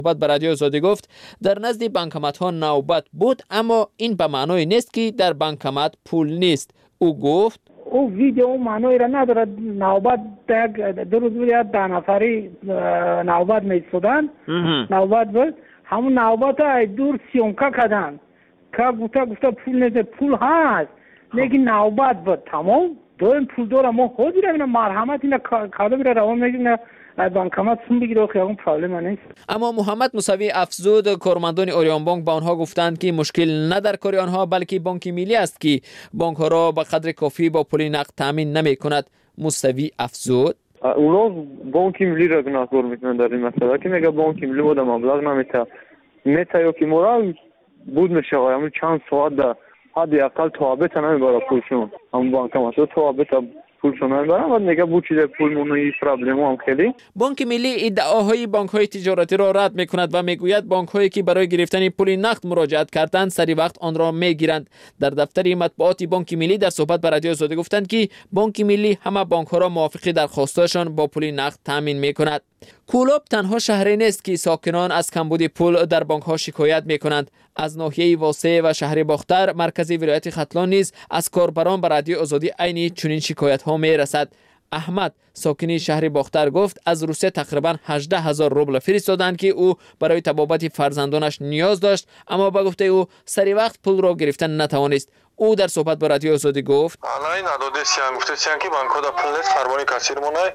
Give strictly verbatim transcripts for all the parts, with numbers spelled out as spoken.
بعد به رادیو آزادی گفت در نزد بانکمت ها نوبت بود، اما این به معنای نیست که در بانکمت پول نیست. او گفت او ویدیو اون معنی را ندارد. نوبت دو روز بود ده نفری نوبت میستودن، نوبت بود، همون نوبت های دور سیونکا کدن که گفته گفته پول نیست، پول هست لیکن نوبت بود تمام دویم پول داره. ما خودی را مرحمت این کالا میره روان میگیم بانکمت سون بگیره و خیابون پرابلم نیست. اما محمد موسوی افزود کارمندان اوریان بانک با آنها گفتند که مشکل نه در کار آنها بلکه بانک ملی است که بانک ها را به قدر کافی با پول نقد تامین نمی کند. موسوی افزود اونا بانک ملی را گناهکار میکنند در این مسئله که میگه بانک ملی بود مبلغ نمیته میته یا که مورا بود میشه همون چند ساعت ده حدی اقل توابط نمیبره پولشون، همون بانکمت توابط پولشون نمیبرن و نگه بود چیز پول مونوی پرابلم هم خیلی. بانک ملی ادعاهای بانک های تجارتی را رد میکند و میگوید بانک هایی که برای گرفتن پول نقد مراجعت کردند سری وقت آن را میگیرند. در دفتر مطبوعات بانک ملی در صحبت با رادیو آزادی گفتند که بانک ملی همه بانک ها را موافق درخواستشان با پول نقد تامین میکند. کولوب تنها شهری نیست که ساکنان از کمبود پول در بانک ها شکایت می کنند. از ناحیه واسه و شهر باختر مرکزی ولایت ختلان نیز از کاربران به رادیو آزادی عینی چنین شکایت ها می رسد. احمد ساکنی شهر باختر گفت از روسیه تقریبا هجده هزار روبل فرستادند که او برای تبابت فرزندانش نیاز داشت، اما با گفته او سری وقت پول را گرفتن نتوانست. او در صحبت با رادیو آزادی گفت آنای نداده سیان گفته سیان که بانک دا پول نیست فرمانی کسیر مونای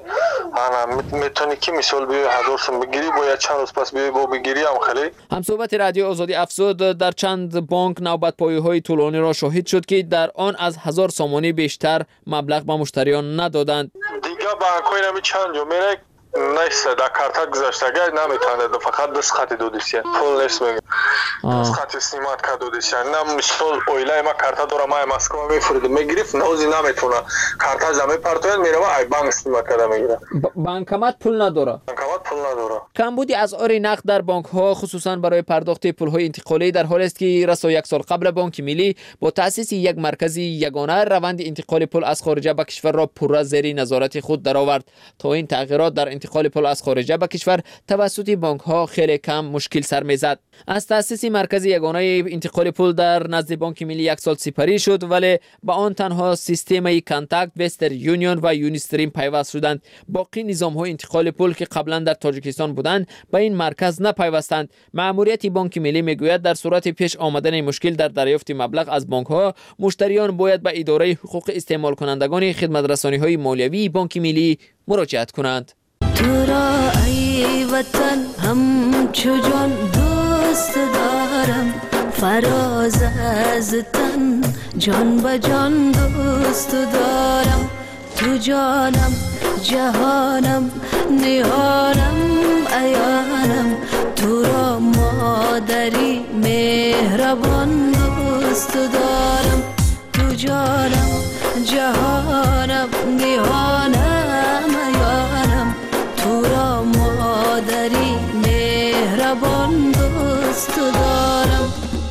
آنا میتونی که مثال بیوی هزار سوم بگیری باید چند روز پس بیوی با بگیری هم خیلی. هم صحبت رادیو آزادی افزود در چند بانک نوبت پایی های طولانی را شاهد شد که در آن از هزار سامانی بیشتر مبلغ به مشتریان ندادند. دیگه بانک های نمی چند جو میره نیست در کارت گذاشتگی نمیتونه فقط دست خطی دو دیسیه پول نیست میگه دست خطی سیمات که دو دیسیه نه مثال اویلای ما کارت داره ما مسکو میفرده میگرفت نوزی نمیتونه کارت زمین پرتوین میره و ای بانک سیمات کرده میگیره. بانکمت پول نداره. بانکمت پول نداره. کمبود اسعار نقد در بانک ها خصوصا برای پرداخت پول های انتقالی در حالی است که رسا یک سال قبل بانک ملی با تأسیس یک مرکز یگانه روند انتقال پول از خارج به کشور را پورا زیر نظارت خود درآورد. تا این تغییرات در انتقال پول از خارج به کشور توسط بانک ها خیلی کم مشکل سر میزد. از تأسیس مرکز یگانه انتقال پول در نزد بانک ملی یک سال سپری شد، ولی با آن تنها سیستم کانتاکت، وستر یونیون و یونیستریم پیوست شدند. باقی نظام های انتقال پول که قبلا در تاجیکستان بودند به این مرکز نپیوستند. مأموریت بانک ملی میگوید در صورت پیش آمدن مشکل در دریافت مبلغ از بانک ها مشتریان باید به اداره حقوق استعمال کنندگان خدمت رسانی های مالیوی بانک ملی مراجعت کنند. تو را ای وطن همچو جان دوست دارم، فراز از تن جان به جان دوست دارم. تو جانم جهانم نهانم ایانم، تو را مادری مهربان دوست دارم. تو جانم جهانم نهانم ایانم، تو را مادری مهربان دوست دارم.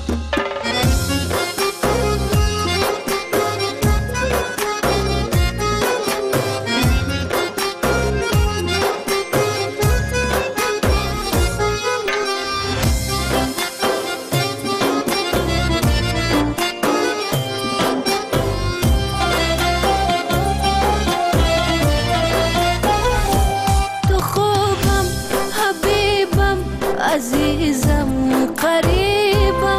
عزیزم قریبم،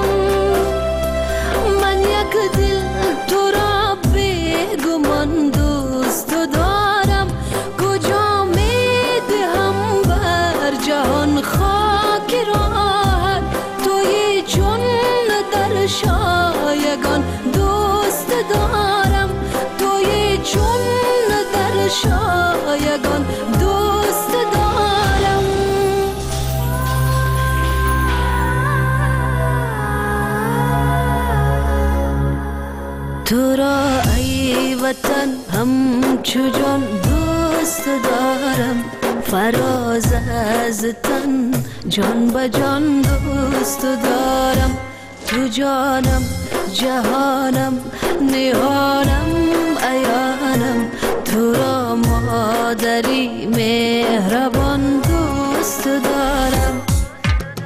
من یک دل تو را بیگمان دوست دارم. کجا میدهم بر جهان خاک راحت، توی چون در شایگان دوست دارم. توی چون در شایگان دوست دارم. تو را ای وطن همچو جان دوست دارم، فراز از تن جان به جان دوست دارم. تو جانم جهانم نهانم ایانم، تو را مادری مهربان دوست دارم.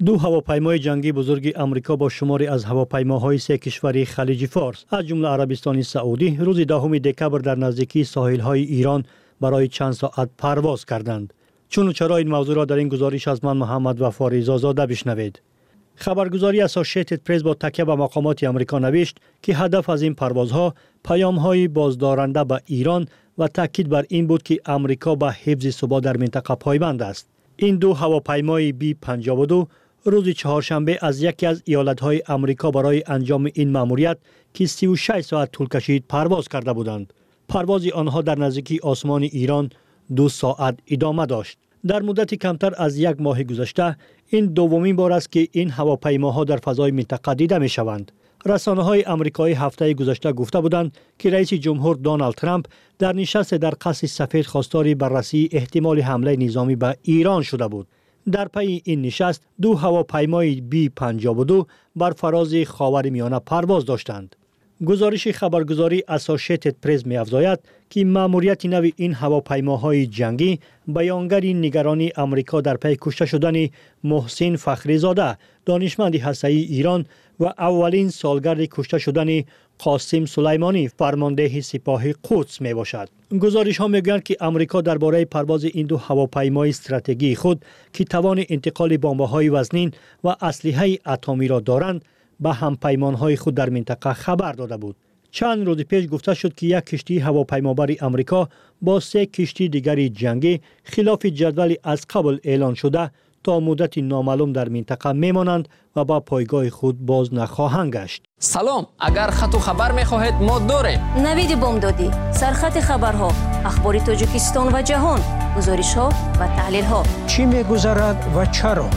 دو هواپیمای جنگی بزرگ آمریکا با شماری از هواپیماهای سه کشور خلیج فارس از جمله عربستان سعودی روز دهم دکبر در نزدیکی ساحل‌های ایران برای چند ساعت پرواز کردند. چون و چرا این موضوع را در این گزارش از من محمد وفا رضازاده بشنوید. خبرگزاری اسوسییتد پرس با تکیه به مقامات آمریکا نوشت که هدف از این پروازها پیام‌های بازدارنده به ایران و تاکید بر این بود که آمریکا به حفظ ثبات در منطقه پایبند است. این دو هواپیمای بی پنجاه و دو روز چهارشنبه از یکی از ایالت‌های آمریکا برای انجام این مأموریت که سی و شش ساعت طول کشید پرواز کرده بودند. پرواز آنها در نزدیکی آسمان ایران دو ساعت ادامه داشت. در مدت کمتر از یک ماه گذشته این دومین بار است که این هواپیماها در فضای منطقه دیده می شوند. رسانه‌های آمریکایی هفته گذشته گفته بودند که رئیس جمهور دونالد ترامپ در نشست در قصر سفید خواستار بررسی احتمال حمله نظامی به ایران شده بود. در پی این نشست دو هواپیمای بی پنجاه و دو بر فراز خاورمیانه پرواز داشتند. گزارش خبرگزاری اسوسییتد پرس می‌افزاید که مأموریت نو این هواپیماهای جنگی بیانگر نگرانی آمریکا در پی کشته شدن محسن فخریزاده دانشمند هسته‌ای ایران و اولین سالگرد کشته شدن قاسم سلیمانی فرمانده سپاه قدس می باشد. گزارش ها میگویند که آمریکا درباره پرواز این دو هواپیمای استراتژیکی خود که توان انتقال بمب‌های وزنین و اسلحه اتمی را دارند به همپیمان‌های خود در منطقه خبر داده بود. چند روز پیش گفته شد که یک کشتی هواپیمابر آمریکا با سه کشتی دیگری جنگی خلاف جدول از قبل اعلان شده تا مدت نامعلوم در منطقه میمانند و با پایگاه خود باز نخواهند گشت. سلام، اگر خط و خبر میخواهید ما داریم. نوید بامدادی، سرخط خبرها، اخبار تاجیکستان و جهان، گزارش ها و تحلیل ها. چی میگذرد و چرا؟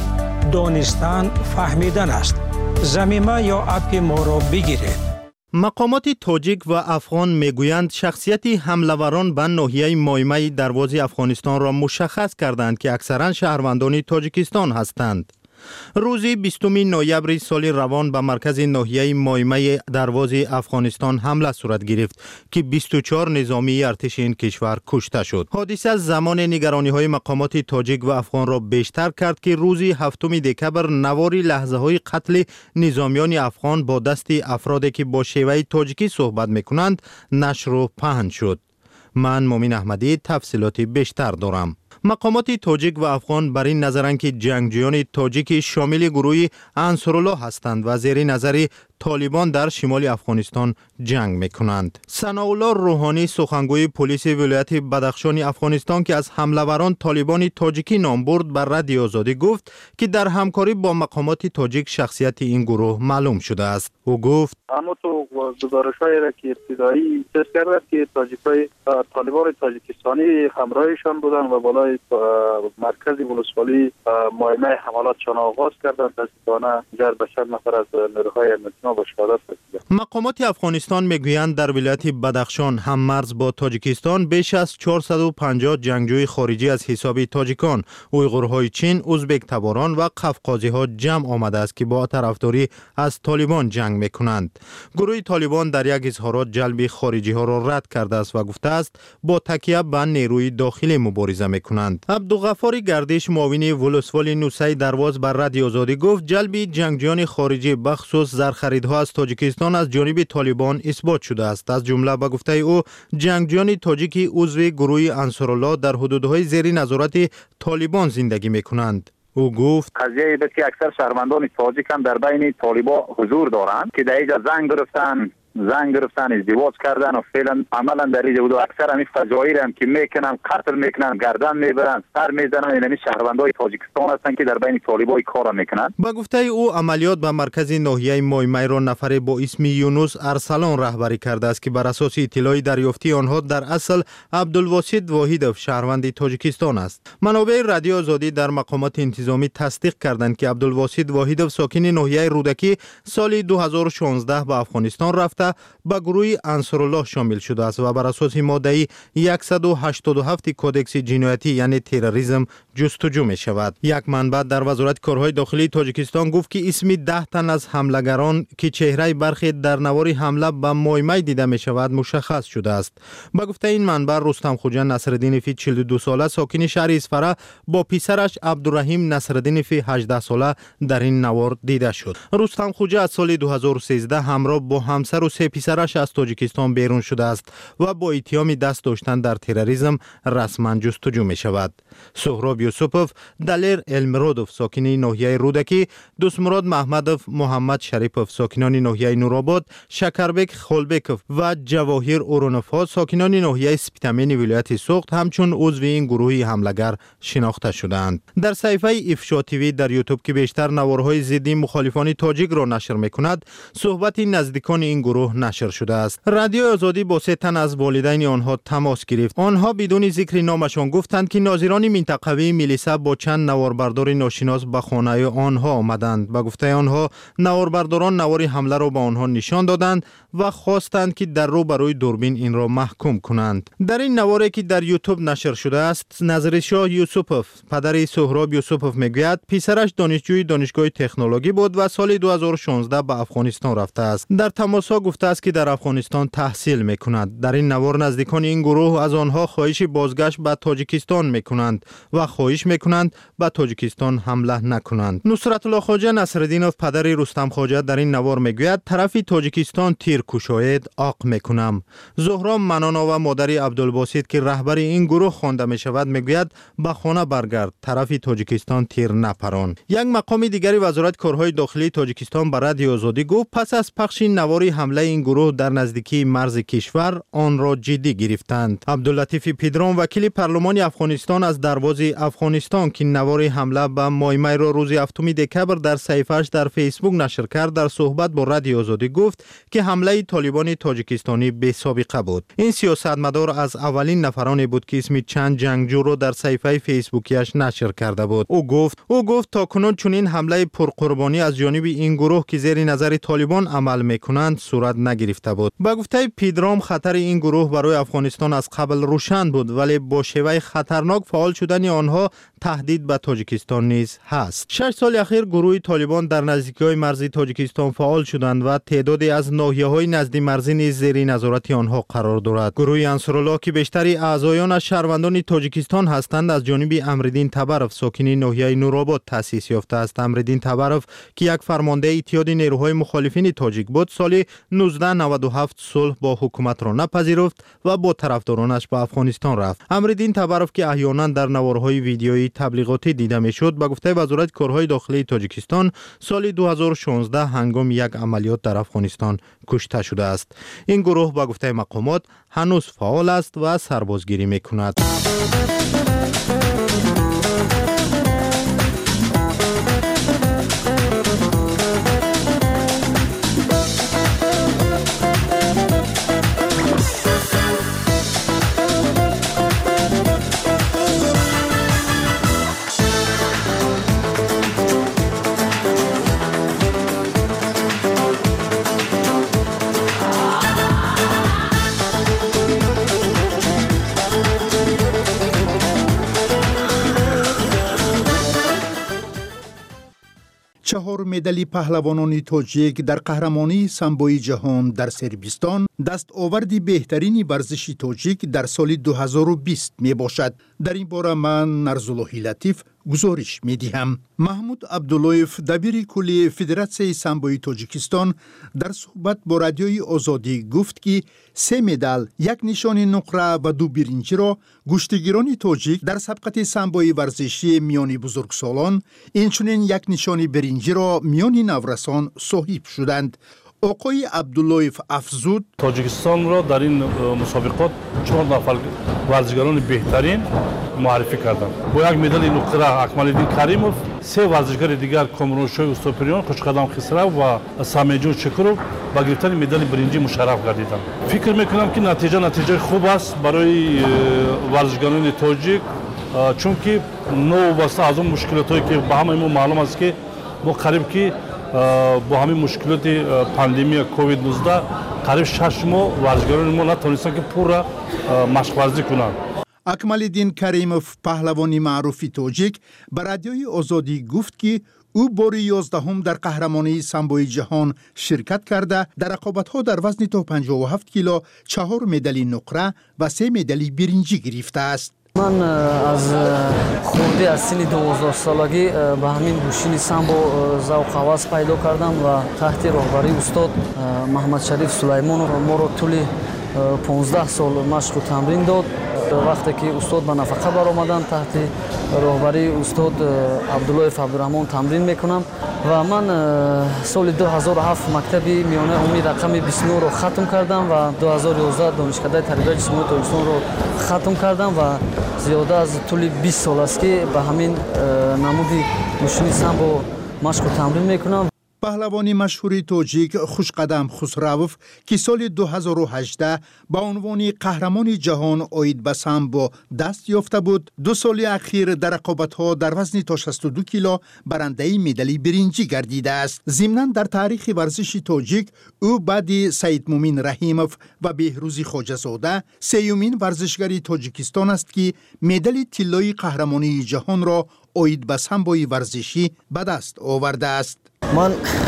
دانستن فهمیدن است. زمینه یا اپ ما را بگیرید. مقامات تاجیک و افغان میگویند شخصیت حمله‌وران به ناحیه مایمای دروازه افغانستان را مشخص کردند که اکثرا شهروندان تاجیکستان هستند. روز بیستم نوامبر سال روان به مرکز ناحیه مایمای دروازه افغانستان حمله صورت گرفت که بیست و چهار نظامی ارتش این کشور کشته شد. حادثه زمان نگرانی‌های مقامات تاجیک و افغان را بیشتر کرد که روز هفتم دکبر نواری لحظه‌های قتل نظامیان افغان با دست افرادی که با شیوه تاجیکی صحبت می‌کنند نشر و پهن شد. من مومن احمدی تفصیلات بیشتر دارم. مقامات تاجیک و افغان بر این نظرند که جنگجویان تاجیک شامل گروه انصارالله هستند و زیر نظر طالبان در شمال افغانستان جنگ میکنند. ثناءالله روحانی سخنگوی پلیس ولایت بدخشان افغانستان که از حمله‌وران طالبان تاجیکی نام برد بر رادیو آزادی گفت که در همکاری با مقامات تاجیک شخصیت این گروه معلوم شده است. او گفت اما تو گزارش‌هایی را که ابتدایی چیز کرد که تاجیکای طالبان تاجیکستانی همراهشان بودند و بالای مرکز ولسوالی مایمای حملاتشان آغاز کردند. دستانه جر به چند نفر از نیروهای امنیتی با شهادت رسیدند. مقامات افغانستان میگویند در ولایت بدخشان هم مرز با تاجیکستان بیش از چهارصد و پنجاه جنگجوی خارجی از حساب تاجیکان، اویغورهای چین، ازبک تباران و قفقازی ها جمع آمده است که با طرفداری از طالبان جنگ میکنند. گروه طالبان در یک اظهارات جلب خارجی ها را رد کرده است و گفته است با تکیه به نیروی داخلی مبارزه میکنند. عبدالغفار گردش معاون ولسوالی نوسای درواز بر رادیو آزادی گفت جلب جنگجویان خارجی بخصوص زرخریدها از تاجیکستان از جانب طالبان اثبات شده است. از جمله به گفته او جنگجویان تاجیکی عضو گروه انصارالله در حدودهای زیر نظارت طالبان زندگی میکنند. او گفت قضیه ایست که اکثر شهروندان تاجیک هم در بین طالبان حضور دارند که در اینجا زنگ گرفتن زنگ گرفتن ازدواج کردن و فعلا عملا در اینجا بود و اکثر همین فجایع هم که میکنن قتل میکنن گردن میبرن سر میزنن. این شهروندای تاجیکستان هستند که در بین طالبان کار میکنن. با گفته او عملیات به مرکز ناحیه مایمای را نفر با اسم یونس ارسلان رهبری کرده است که بر اساس اطلاع دریافتی آنها در اصل عبدالواسط واحدوف شهروند تاجیکستان است. منابع رادیو آزادی در مقامات انتظامی تصدیق کردند که عبدالواسط واحدوف ساکن ناحیه رودکی سال دو هزار و شانزده به افغانستان رفته گرفته به گروه انصارالله شامل شده است و بر اساس ماده صد و هشتاد و هفت کودکس جنایتی یعنی تروریسم جستجو می شود. یک منبع در وزارت کارهای داخلی تاجیکستان گفت که اسم ده تن از حملگران که چهره برخی در نوار حمله به مایمای دیده می شود مشخص شده است. با گفته این منبع رستم خوجا نصرالدین فی چهل و دو ساله ساکن شهر اصفهان با پسرش عبدالرحیم نصرالدین فی هجده ساله در این نوار دیده شد. رستم خوجا از سال دو هزار و سیزده همراه با همسر و سه پسرش از تاجیکستان بیرون شده است و با اتهام دست داشتن در تروریسم رسما جستجو می شود. سهراب یوسفوف، دلیر المرودوف ساکن ناحیه رودکی، دوستمراد محمدوف، محمد شریفوف ساکنان ناحیه نورآباد، شکربک خولبکوف و جواهر اورونوفا ساکنان ناحیه سپیتامین ولایت سوخت همچون عضو این گروه حملگر شناخته شدند. در صفحه افشا تیوی در یوتیوب که بیشتر نوارهای ضد مخالفان تاجیک را نشر میکند، صحبت نزدیکان این گروه نشر شده است. رادیو آزادی با سه تن از والدین آنها تماس گرفت. آنها بدون ذکر نامشان گفتند که ناظران منطقوی میلیسا با چند نواربردار ناشناس به خانه آنها آمدند. به گفته آنها نواربرداران نوار حمله را به آنها نشان دادند و خواستند که در رو برای دوربین این را محکوم کنند. در این نواری که در یوتیوب نشر شده است، نظرشاه یوسفوف پدر سهراب یوسفوف میگوید پسرش دانشجوی دانشگاه تکنولوژی بود و سال دو هزار و شانزده به افغانستان رفته است. در تماس‌ها گفته است که در افغانستان تحصیل میکند. در این نوار نزدیکان این گروه از آنها خواهش بازگشت به تاجیکستان میکنند و خواهش میکنند به تاجیکستان حمله نکنند. نصرت الله خواجه نصرالدینوف پدر رستم خواجه در این نوار میگوید طرف تاجیکستان تیر کشاید عاق میکنم. زهرا منانا و مادر عبدالباسط که رهبر این گروه خوانده میشود میگوید به خانه برگرد، طرف تاجیکستان تیر نپران. یک مقام دیگری وزارت کارهای داخلی تاجیکستان به رادیو آزادی گفت پس از پخش نواری حمله این گروه در نزدیکی مرز کشور آن را جدی گرفتند. عبداللطیف پیدران وکیل پارلمان افغانستان از دروازه افغانستان که نوار حمله به مایمای را روز هفتم دکبر در صفحه‌اش در فیسبوک نشر کرد در صحبت با رادیو آزادی گفت که حمله طالبان تاجیکستانی بی سابقه بود. این سیاستمدار از اولین نفرانی بود که اسم چند جنگجو را در صفحه فیسبوکیش نشر کرده بود. او گفت او گفت تا کنون چنین حمله پرقربانی از جانب این گروه که زیر نظر طالبان عمل میکنند صورت نگرفته بود. با گفته پیدرام خطر این گروه برای افغانستان از قبل روشن بود ولی با شیوه خطرناک فعال شدن آنها تهدید به تاجیکستان نیز هست. شش سال اخیر گروه طالبان در نزدیکی مرز تاجیکستان فعال شدند و تعدادی از ناحیه‌های نزدیک مرزی نیز زیر نظارت آنها قرار دارد. گروه انصارالله که بیشتری اعضایان شهروندان تاجیکستان هستند از جانب امرالدین تبروف ساکن ناحیه نورآباد تأسیس یافته است. امرالدین تبروف که یک فرمانده اتحاد نیروهای مخالفین تاجیک بود، سال نوزده نود و هفت صلح با حکومت را نپذیرفت و با طرفدارانش به افغانستان رفت. امرالدین تبروف که احیانا در نوارهای ویدیویی تبلیغاتی دیده میشد، به گفته وزارت کارهای داخلی تاجیکستان سال دو هزار و شانزده هنگام یک عملیات در افغانستان کشته شده است. این گروه به گفته مقامات هنوز فعال است و سربازگیری میکند. چهار مدال پهلوانان تاجیک در قهرمانی سامبوی جهان در سربستان دست آورد بهترین ورزش تاجیک در سال دو هزار و بیست می باشد. در این باره من نرزاللهی لطیف گزارش می دهم. محمود عبداللهیف دبیر کلی فدراسیون سامبوی تاجیکستان در صحبت با رادیوی آزادی گفت که سه مدال، یک نشان نقره و دو برنجی را گشتگیران تاجیک در سبقت سامبوی ورزشی میان بزرگسالان، اینچنین یک نشان برنجی را میان نورسان صاحب شدند. آقای عبداللهیف افزود تاجیکستان را در این مسابقات چهار نفر ورزشکاران بهترین معرفی کردند. با یک مدال نقره اکمال‌الدین کریموف، سه ورزشکار دیگر کامرانشوی استوپریان، خوشقدم خسرو و سامیجون چکروف با گرفتن مدال برنجی مشرف گردیدند. فکر میکنم که نتیجه نتیجه خوب است برای ورزشکاران تاجیک، چون که نو واسه از اون مشکلاتی که به همه ما معلوم است که ما قریب که با همین مشکلات پاندمی کووید نوزده قریب شش ماه ورزشکاران ما نتونستن که پر را مشق ورزی کنند. اکمالدین کریموف پهلوانی معروفی تاجیک به رادیوی آزادی گفت که او بار یازدهم در قهرمانی سامبوی جهان شرکت کرده در رقابت‌ها در وزن تا پنجاه و هفت کیلو چهار مدال نقره و سه مدال برنجی گرفته است. من از خورده از سن دوازده سالگی به همین گوشین سامبو ذوق هوس پیدا کردم و تحت راهبری استاد محمد شریف سلیمانов ما را طول پانزده سال مشق و تمرین داد. وقتی که استاد به نفقه برآمدن تحت راهبری استاد عبدالله عبدالرحمن تمرین میکنم و من سال دو هزار و هفت مکتب میانه عمومی رقم بیست و نه رو ختم کردم و دو هزار و یازده دانشکده تربیت جسمانی تاجیکستان رو ختم کردم و زیاده از طول بیست سال است که به همین نمودی گوشین سامبو مشق و تمرین میکنم. پهلوانی مشهوری تاجیک خوشقدم خسروف که سال دو هزار و هجده با عنوان قهرمان جهان عاید به سامبو دست یافته بود، دو سال اخیر در رقابت‌ها در وزن تا شصت و دو کیلو برنده مدال برنجی گردیده است. ضمناً در تاریخ ورزش تاجیک او بعد سید مومین رحیموف و بهروز خواجه‌زاده سیومین ورزشکار تاجیکستان است که مدال طلایی قهرمانی جهان را عاید به سامبوی ورزشی به دست آورده است. من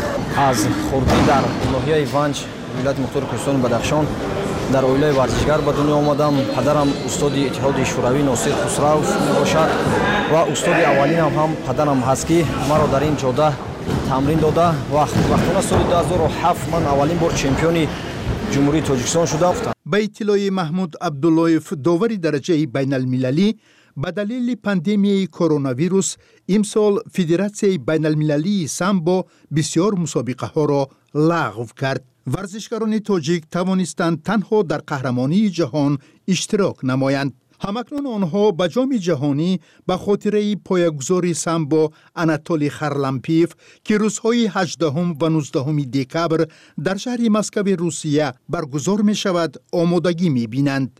از خوردی در ناحیه ونج ولایت مختار کوهستان بدخشان در اویلای ورزشگر به دنیا آمدم. پدرم استاد اتحاد شوروی ناصر خسروف میباشد و استاد اولینم هم پدرم هست که مرا در این جاده تمرین داده و وقتانه سال دو هزار و هفت من اولین بار چمپیون جمهوری تاجیکستان شدم. به اطلاع محمود عبداللهیف داوری درجه بین المللی به دلیل پاندمی کرونا ویروس امسال فدراسیون بین المللی سامبو بسیار مسابقه ها را لغو کرد. ورزشکاران تاجیک توانستند تنها در قهرمانی جهان اشتراک نمایند. همکنون آنها به جام جهانی به خاطر پایه‌گذاری سامبو اناتولی خرلمپیف که روزهای هجدهم و نوزدهم دکبر در شهر مسکو روسیه برگزار می شود آمادگی می بینند.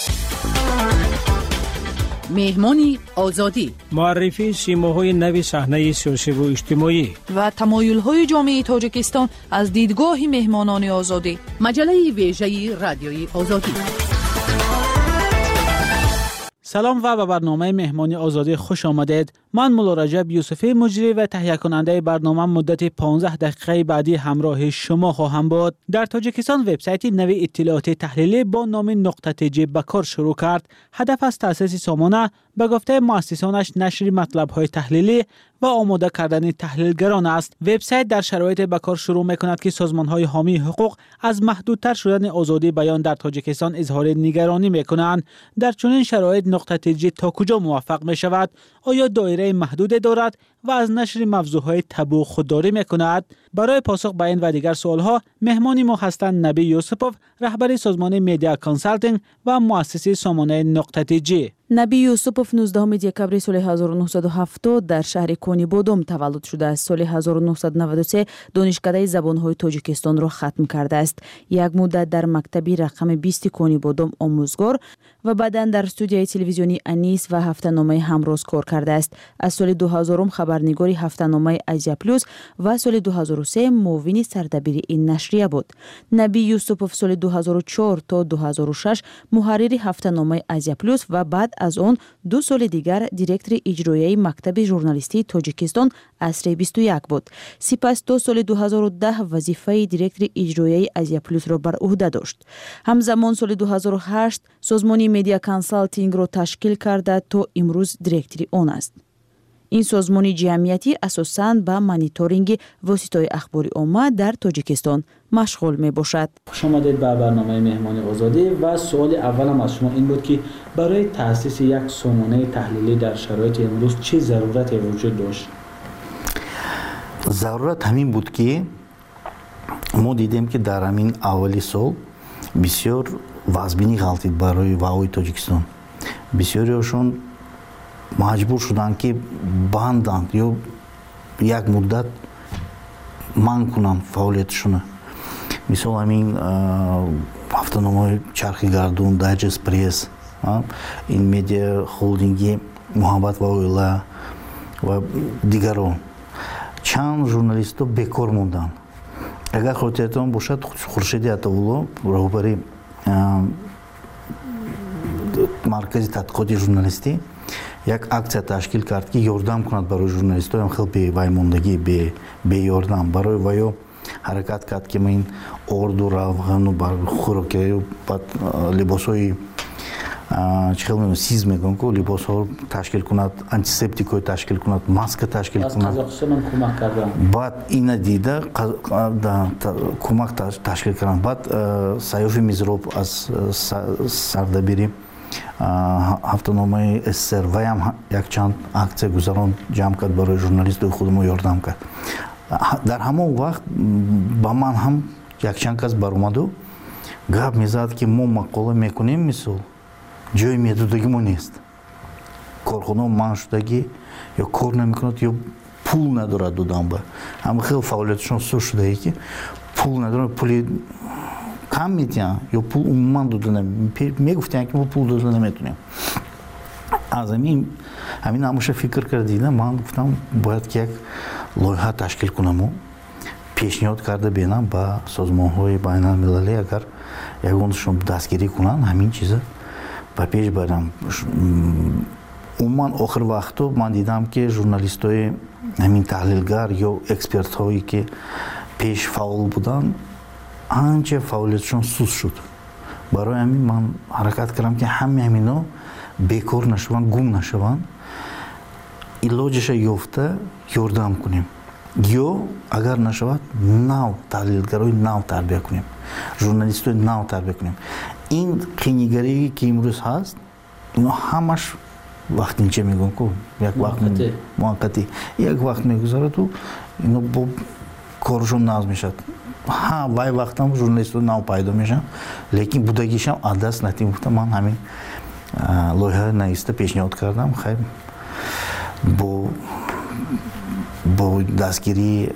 مهمانی آزادی، معرفی سیماهای نوی صحنه سیاسی و اجتماعی و تمایل‌های جامعه تاجیکستان از دیدگاه مهمانان آزادی. مجله ویژه رادیوی آزادی. سلام و به برنامه مهمانی آزادی خوش آمدید. من مولا رجب یوسفی مجری و تهیه کننده برنامه مدت پانزده دقیقه بعدی همراه شما خواهم بود. در تاجیکستان وبسایت نوی اطلاعات تحلیلی با نام نقطه تیجی به کار شروع کرد. هدف از تأسیس سامانه به گفته مؤسسانش نشر مطلب‌های تحلیلی و آماده کردن تحلیلگران است. وبسایت در شرایط به کار شروع می‌کند که سازمان‌های حامی حقوق از محدودتر شدن آزادی بیان در تاجیکستان اظهار نگرانی می‌کنند. در چنین شرایط نقطه تیجی تا کجا موفق می‌شود؟ آیا دایره محدود دارد و از نشر موضوعهای تبو خودداری می‌کند؟ برای پاسخ به این و دیگر سوال‌ها مهمانی ما هستند نبی یوسپوف، رهبر سازمان میدیا کانسالتینگ و مؤسس سامانه نقطه تیجی. نبی یوسپوف نوزدهم دکبر سال هزار و نهصد و هفتاد در شهر کنی بودم تولد شده است. سال هزار و نهصد و نود و سه دانشکده زبان‌های تاجیکستان را ختم کرده است. یک مدت در مکتبی رقم بیست کنی بودم آموزگار و بعداً در استودیوی تلویزیونی انیس و هفته‌نامه همروز کار کرده است. از سال دو هزار خبرنگاری هفته‌نامه آزیا پلوس و سال دو هزار و سه معاون سردبیر این نشریه بود. نبی یوسپوف سال دو هزار و چهار تا دو هزار و شش محرر هفته‌نامه آزیا پلوس و بعد از آن دو سال دیگر دیرکتور اجرایی مکتب ژورنالیستی تاجیکستان عصر بیست و یک بود. سپس دو سال دو هزار و ده وظیفه دیرکتور اجرایی آزیا پلوس را بر عهده داشت. همزمان سال دو هزار و هشت سازمان میدیا کانسالتینگ را تشکیل کرده تا امروز دیرکتور آن است. این سازمان جمعیتی اساساً به مانیتورینگ واسطه‌های اخباری عامه در تاجیکستان مشغول می باشد. خوش آمدید به برنامه مهمانی آزادی و سوال اولم از شما این بود که برای تأسیس یک سامانه تحلیلی در شرایط امروز چه ضرورتی وجود داشت؟ ضرورت همین بود که ما دیدیم که در همین اولی سال بسیار وضعبینی غلطید برای وعای تاجیکستان. بسیاریشون مجبور شدند که بندند یا یک مدت منع کنند فعالیتشون. مثال همین هفته‌نامه چرخی گردون، دایجست پرس، این مدیا هولدینگی محبت و اویلا و دیگران. чанд журналисту бекор монданд. Агар хотиратон бошад, Хуршиди Атавулло, роҳбари маркази тадқиқоти журналистӣ, як акция ташкил кард ки ёрдам кунад барои журналистоям хеле беваймондагӣ, беёрдам. Барои ваё ҳаракат кард ки ман орду, равғану, хӯрокиаю, либосҳои чӣ хел мегӯям, сиз мегӯям ку либосҳо ташкил кунад, антисептикҳои ташкил кунад, маска ташкил кунад. Аз Қазоқистон кӯмак кардам. Баъд ина дида кӯмак ташкил кардам. Баъд Сайёфи Мизроб аз сардабири ҳафтаномаи СССР ваям якчанд аксия гузарон ҷамъ кард барои журналистои худмо ёрдам кард. Дар ҳамон вақт ба ман ҳам якчанд кас баромаду гап мезад ки мо мақола мекунем, мисол ҷои медодагимо нест. Корхонао манъ шудагӣ ё кор намекунад ё пул надорад додан ба. Ҳама хеле фаъолияташон суст шудагӣ ки пул надорад, пули кам медиҳанд ё пул умуман дода мегуфтанд ки мо пул дода наметунем. Аз ҳамин ҳамин ҳамаша фикр кардida ман гуфтам бояд ки як лоиҳа ташкил кунаму пешниҳод карда бинам ба созмонҳои байналмилалӣ, агар ягонашон дастгирӣ кунанд, ҳамин чиза ба пеш барам. Умуман охир вақтҳо ман дидам ки журналистои ҳамин таҳлилгар ё экспертҳое ки пеш фаъол буданд, анча фаъолияташон суст шуд. Барои ҳамин ман ҳаракат кардам ки ҳамаи ҳамино бекор нашаванд, гум нашаванд, илоҷаша ёфта ёрдам кунем. Ё агар нашавад, нав таҳлилгарои нав тарбия кунем, журналистои нав тарбия кунем. Ин қiyнигарие ки имрӯз ҳаст, ино ҳамаш вақтинча мегӯям ку як вақт муаққатӣ, як вақт мегузараду ино бо коршон наз мешавад. ҳа вай вақтам журналистои нав пайдо мешаванд, лекин будагишам аз даст натим. Гуфтам ман ҳамин лоиҳаи нависта пешниҳод кардам, хайр бо бо дастгирии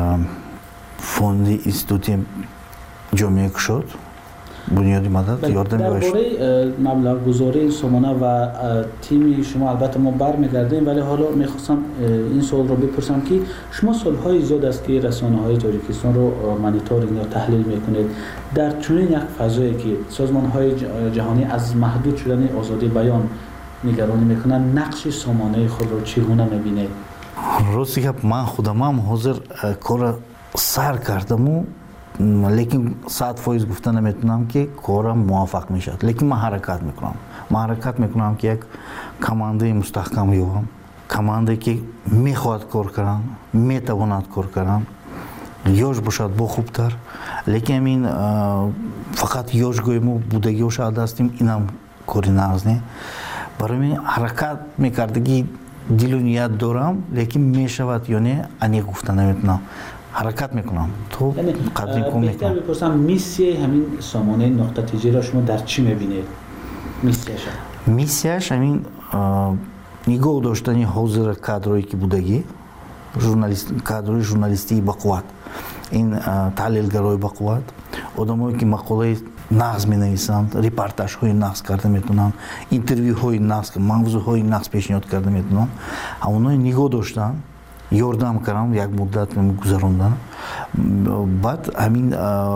фонди институти ҷомеаи кушод, бунёди мадад ёрдам мешавад. дар бораи маблағгузории сомона ва тими шумо албатта мо бармегардем, вале ҳоло мехостам ин суолро бипурсам ки шумо солҳои зиёд аст ки расонаҳои Тоҷикистонро мониторинг ё таҳлил мекунед. дар чунин як фазое ки созмонҳои ҷаҳонӣ аз маҳдуд шудани озодии баён нигаронӣ мекунанд, нақши сомонаи худро чӣ гуна мебинед? Рости гап, ман худамам ҳозир кора сар кардаму, лекин сад фоиз гуфта наметунам ки корам муваффақ мешавад, лекин ман ҳаракат мекунам. Ман ҳаракат мекунам ки як командаи мустаҳкам ёбам, командае ки мехоҳад кор кардан, метавонад кор кардан, ёш бошад бо хубтар, лекин ҳамин фақат ёшгоему будагиҳоша аз дастим, инам кори нағз не. Барои ҳамин ҳаракат мекардагӣ дилу ният дорам, лекин мешавад ё не, аниқ гуфта наметунам. ҳаракат мекунам, то қадри кум мекунам. Беҳтар бипурсам, миссияи ҳамин сомонаи нуқтатиҷиро шумо дар чӣ мебинед? Миссияша миссияш ҳамин нигоҳ доштани ҳозир кадрое ки будагӣ, кадрои журналистии бақувват, ин таҳлилгарои бақувват, одамое ки мақолаи нағз менависанд, репортажҳои нағз карда метавонанд, интервюҳои нағз, мавзӯъҳои нағз пешниҳод карда метавонанд, ҳамоное нигоҳ доштанд, ёрдам кардам, як муддат гузарондам. Баъд ҳамин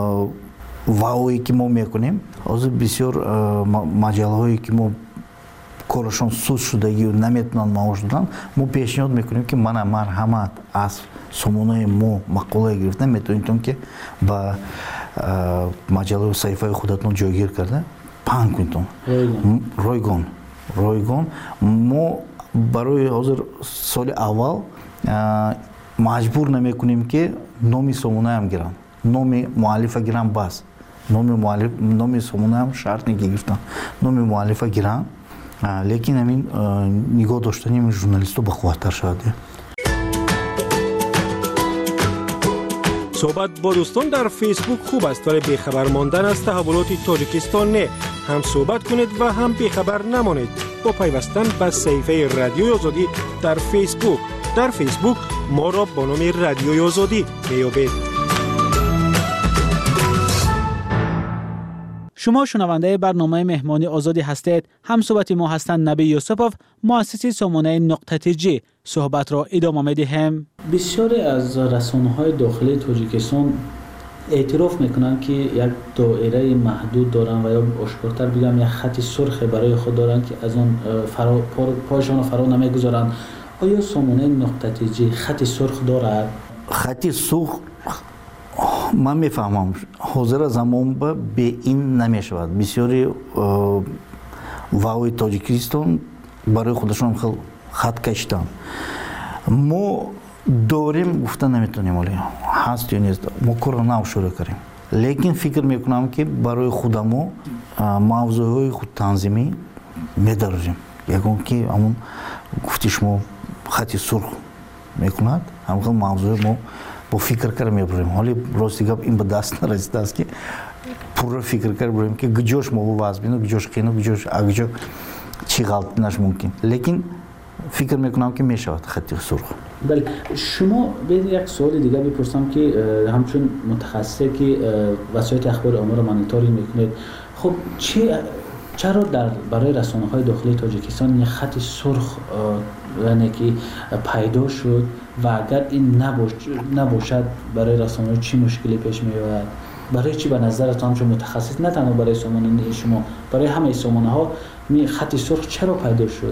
ваое ки мо мекунем, ҳозир бисёр маҷалаҳое ки мо корашон суст шудагию наметавонанд маош додан, мо пешниҳод мекунем ки мана марҳамат аз сомонаи мо мақолае гирифта метавонитон ки ба маҷалаи саҳифаи худатон ҷойгир карда паҳн кунитон. Ройгон ройгон мо барои ҳозир соли аввал маҷбур намекунем ки номи сомонаам гиранд, номи муаллифа гиранд, бас номи муаллиф, номи сомонаам шарт не гирифтанд, номи муаллифа гиранд, лекин ҳамин нигоҳ доштани журналисту бақувваттар шавад. صحبت با دوستان در فیسبوک خوب است ولی بیخبر ماندن از تحولات تاجیکستان نه. هم صحبت کنید و هم بیخبر نمانید با پیوستن به صفحه رادیوی آزادی در فیسبوک. در فیسبوک ما را با نام رادیوی آزادی میابید. شما شنونده برنامه مهمانی آزادی هستید. هم صحبت ما هستند نبی یوسفوف، مؤسس سامانه نقطه جی. صحبت را ادامه می‌دهیم. بسیاری از رسانه‌های داخلی تاجیکستان اعتراف میکنن که یک دایره محدود دارن و یا آشکارتر بگم یک خط سرخ برای خود دارن که از اون فرا پایشان فرا نمیگذارن. آیا سامانه نقطه جی خط سرخ دارد؟ خط سرخ من میفهمم حاضر زمان به این نمیشود. بسیاری واوی تاجیکستان برای خودشون خط کشیدن. ما داریم گفتن نمیتونیم، ولی هست یا نیست ما کار نو شروع کنیم. لیکن فکر میکنم که برای خودمو موضوعهای خود تنظیمی میداریم. یکون که همون گفتیش ما خط سرخ میکند، همون موضوع ما با فکر کردن میبریم. حالی راستی گپ این به دست نرسیده است که پورا فکر کرد بریم که گجوش ما واز بینو گجوش خینو گجوش اگجو چی غلط نش ممکن. لیکن فکر میکنم که میشود خط سرخ. بله، شما به یک سوال دیگه بپرسم که همچون متخصصی که وسایل اخبار عامه را مانیتورینگ میکنید، خب چی چرا در برای رسانه‌های داخلی تاجیکستان یک خط سرخ یعنی که پیدا شد و اگر این نباش نباشد برای رسانه‌ها چی مشکلی پیش میاد؟ برای چی به نظرتان چون متخصص نه تنها برای سامانه شما برای همه سامانه‌ها می خط سرخ چرا پیدا شد؟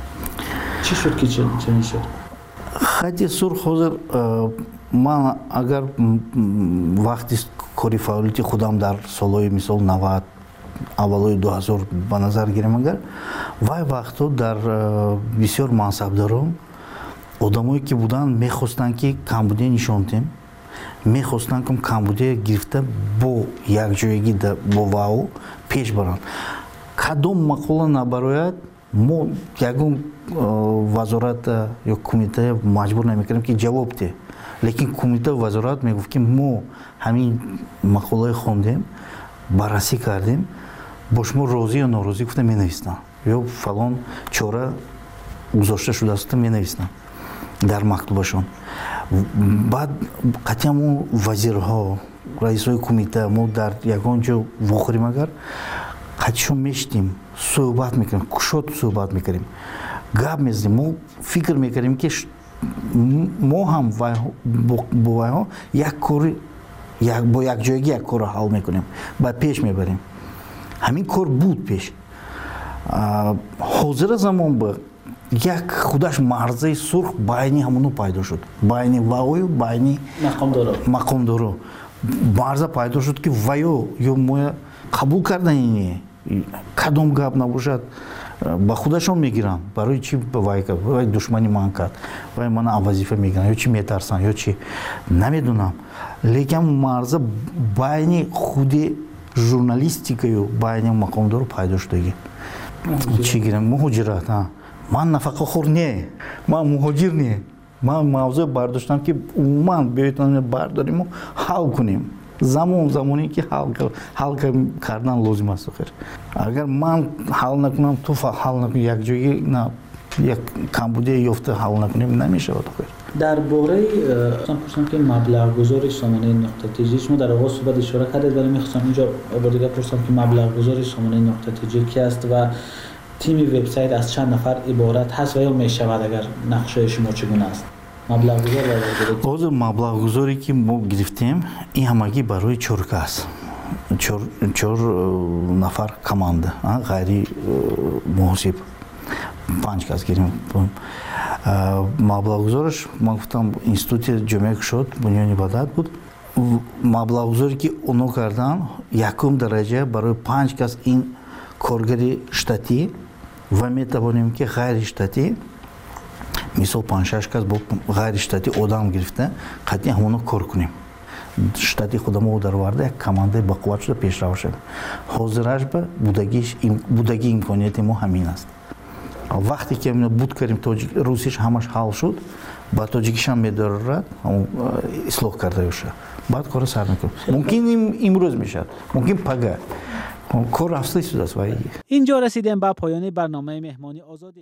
چی شد که چنین شد؟ خط سرخ حاضر من اگر وقتی کاری فعالیتی خودم در سالهای مثال نود اولای دو هزار به نظر گیرم، اگر وای وقتا در بسیار منصبداران آدمایی که بودن میخواستن که کمبودی نشان دهیم، میخواستن که کمبودی گرفته با یک جایگی با واو پیش برن. کدام مقوله نبراید ما یکم وزارت یا کمیته مجبور نمیکنیم که جواب ده. لیکن کمیته و وزارت میگفت که ما همین مقوله خوندیم، بررسی کردیم، با شما راضی یا ناراضی گفتم می نویسن یا فلان چاره گذاشته شده است می نویسن در مکتوبشون. بعد قطعا ما وزیرها رئیسای کمیته ما در یگان جا واخریم اگر قطعشون میشتیم صحبت میکنیم، کشات صحبت میکنیم، گپ میزنیم، ما فکر میکنیم که ما هم با وایها یک کاری با یک جایگی یک کار حل میکنیم بعد پیش میبریم. همین کار بود پیش. حاضر زمان با یک خودش مرزه سرخ باینی همونو پیدا شد، باینی واوی باینی مقام دارو مقام دارو مرزه پیدا شد که وایو یا ما قبول کردن اینه کدام گپ نباشد با خودشون میگیرن. برای چی به وای کرد؟ وای دشمنی من کرد، وای من وظیفه میگیرن یا چی میترسن یا چی نمیدونم. لیکن مرزه باینی خود ژورنالیستیکا یا باینی مقام دارو پیدا شدگی. چی گیرم؟ مهاجرت. ها من نفقه خور نه، من مهاجر نه. من موضوع برداشتم که عموما بیایید برداریم و حل کنیم. زمان زمانی که حل حل کردن لازم است. خیر اگر من حل نکنم تو حل نکنی یک جایی نه یک کمبودی یافته حل نکنیم نمیشه. خیر درباره مثلا پرسیدم که مبلغ گذاری سامانه نقطه جی شما در آغاز صحبت اشاره کردید، ولی می‌خواستم اینجا بار دیگه پرسیدم که مبلغ گذاری سامانه نقطه جی کی است و تیم وبسایت از چند نفر عبارت هست و یا میشود اگر نقشه شما چگونه است؟ مبلغ گذاری حاضر مبلغ گذاری که ما گرفتیم این همگی برای چهار کس چهار چهار نفر کمانده غیری محاسب پنج کس گرفتیم. مبلغ گذارش ما گفتم اینستیتوت جامعه شد بنیانی بدات بود. مبلغ گذاری که اونو کردن یکم درجه برای پنج کس این کارگری штаті و می توانیم که غیر штаті مثال پنج شش کس با غیر штаті آدم گرفته قطعی همونو کار کنیم. штаті خودمو در ورده یک کمانده با قوت شده پیش رو شد. حاضرش به بودگیش بودگی امکانیت ما همین است. وقتی که بود کردیم تاجیک روسیش همش حل شد با تاجیکشان میدارد هم اصلاح کرده میشه بعد کار سر میکنه. ممکن امروز میشه ممکن پگاه کار اصلی شده است. اینجا رسیدیم به پایان برنامه مهمانی آزادی.